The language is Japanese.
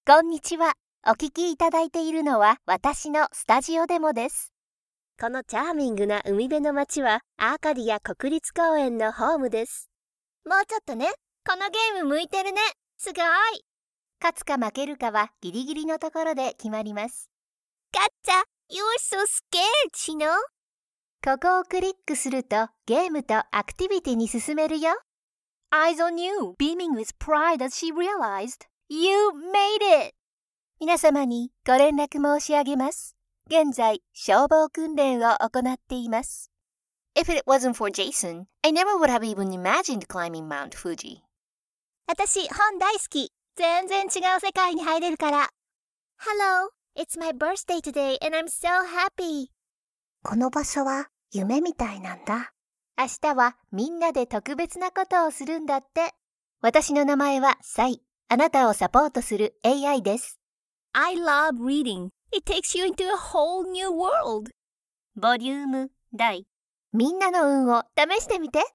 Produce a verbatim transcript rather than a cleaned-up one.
こんにちは。お聞きいただいているのは私のスタジオデモです。このチャーミングな海辺の街はアーカディア国立公園のホームです。もうちょっとね。このゲーム向いてるね。すごい。勝つか負けるかはギリギリのところで決まります。ガッチャ、You're so scared, Chino. ここをクリックするとゲームとアクティビティに進めるよ。Eyes on you, beaming with pride as she realized.You made it! 皆様にご連絡申し上げます。現在、消防訓練を行っています。If it wasn't for Jason, I never would have even imagined climbing Mount Fuji. 私、本大好き。全然違う世界に入れるから。Hello, it's my birthday today and I'm so happy. この場所は夢みたいなんだ。明日はみんなで特別なことをするんだって。私の名前はサイ。あなたをサポートする エーアイ です。I love reading. It takes you into a whole new world. ボリューム大。みんなの運を試してみて。